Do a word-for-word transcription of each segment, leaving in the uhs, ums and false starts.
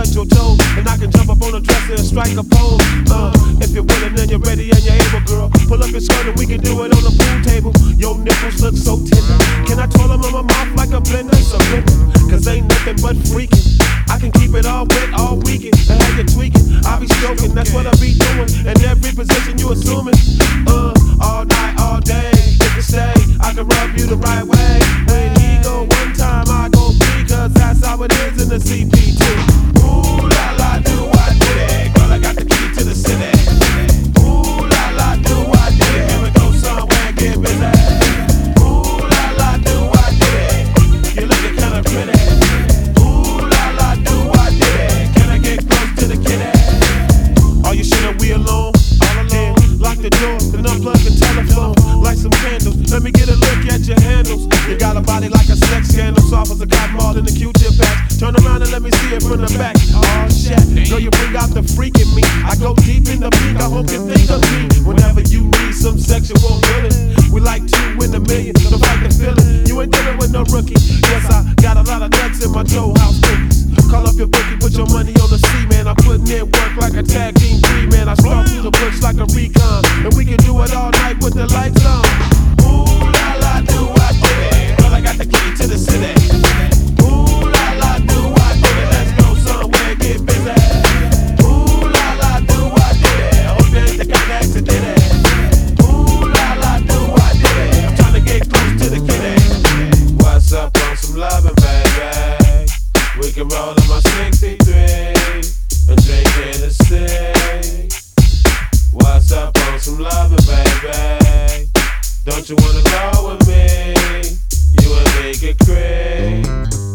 touch your toes, and I can jump up on a dresser and strike a pose. Uh, if you're willing and you're ready and you're able, girl, pull up your skirt and we can do it on the pool table. Your nipples look so tender. Can I twirl them on my mouth like a blender? Surrender, cause ain't nothing but freaking. I can keep it all wet all weekend and have you tweaking. I'll be stroking, that's what I be doing. And every position you assuming. Uh, all night, all day. If you stay, I can rub you the right way. When he go one time, I go three, cause that's how it is in the C P T. Ooh la la, do I do it? Girl, I got the key to the city. Ooh la la, do I do it? Here we go somewhere and get busy. Ooh la la, do I do it? You're looking kinda pretty. Ooh la la, do I do it? Can I get close to the kitty? Are you sure that we alone? All alone. Lock the door, then unplug the telephone. Light some candles, let me get a look at your handles. You got a body like a sex scandal, soft as a cotton ball in the Q-tip patch. Turn around and let me see it from the back. Oh shit, girl, you bring out the freak in me. I go deep in the peak, I hope you think of me whenever you need some sexual healing. We like two in a million, so fight the feeling. You ain't dealing with no rookie. Yes, I got a lot of nuts in my Joe House cookies. Call up your bookie, put your money on the C, man. I'm putting in work like a tag team three, man. I stalk through the bush like a recon, and we can do it all night with the lights on. Ooh la la, do I do it? Girl, I got the key to the city. Ooh la la, do I do it? Let's go somewhere and get busy. Ooh la la, do I do it? I hope you ain't the kind of accident. Ooh la la, do I do it? I'm trying to get close to the kitty. What's up on some loving, baby? We can roll in my sixty-three and drink Hennessy. What's up on some loving, baby? Don't you wanna go with me? You and me get crazy.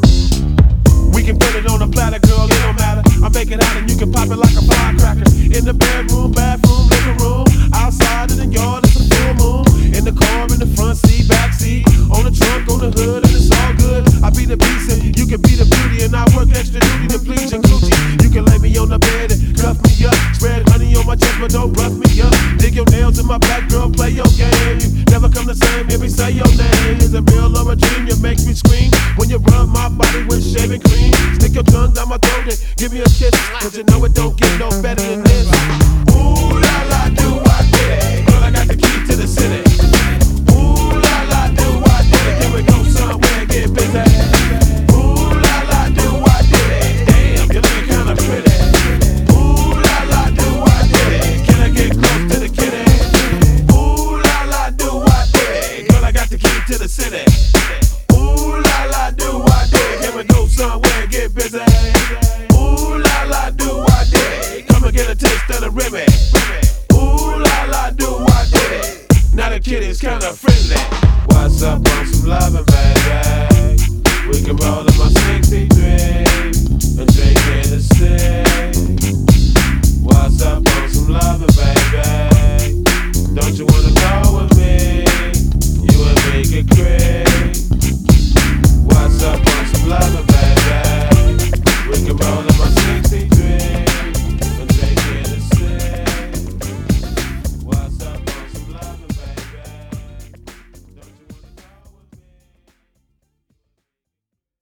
We can put it on a platter, girl, it don't matter. I make it hot and you can pop it like a firecracker. In the bedroom, bathroom, living room, outside in the yard, it's a full moon. In the car, in the front seat, back seat, on the trunk, on the hood, and it's all good. I be the beast and you can be the beauty, and I work extra duty to please your coochie. You can lay me on the bed and cuff me up, spread honey on my chest, but don't rough me up. Dig your nails in my back, girl, play your game. You never come the same, hear me say your name. Is it real or a dream? You make me scream when you rub my body with shaving cream. Stick your tongue down my throat and give me a kiss, cause you know it don't get no better than this. Ooh la la, do I do it? Girl, I got the key to the city. Ooh la la, do I do it? Here we go somewhere and get busy. Ooh la la, do I do it? Damn, you're looking kinda pretty. Ooh la la, do I do it? Can I get close to the kitty? Ooh la la, do I do it? Girl, I got the key to the city. Ooh la la, do I do it? Here we go somewhere and get busy. Ooh la la, do I do it? Come and get a taste of the Remy. Ooh la la, do I do it? Now the kitty's kinda friendly. What's up on some loving, baby? We can roll